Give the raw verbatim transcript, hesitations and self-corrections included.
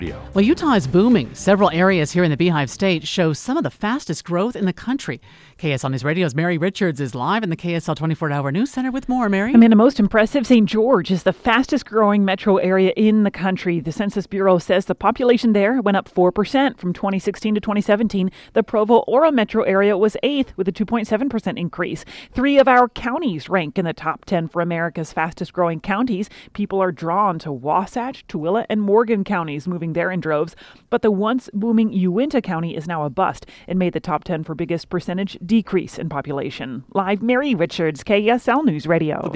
Well, Utah is booming. Several areas here in the Beehive State show some of the fastest growth in the country. K S L News Radio's Mary Richards is live in the K S L twenty-four hour News Center with more. Mary? Amanda, most impressive, Saint George is the fastest growing metro area in the country. The Census Bureau says the population there went up four percent from twenty sixteen to twenty seventeen. The Provo-Ora metro area was eighth with a two point seven percent increase. Three of our counties rank in the top ten for America's fastest growing counties. People are drawn to Wasatch, Tooele, and Morgan counties, moving there in droves. But the once booming Uinta County is now a bust and made the top ten for biggest percentage decrease in population. Live, Mary Richards, K S L News Radio.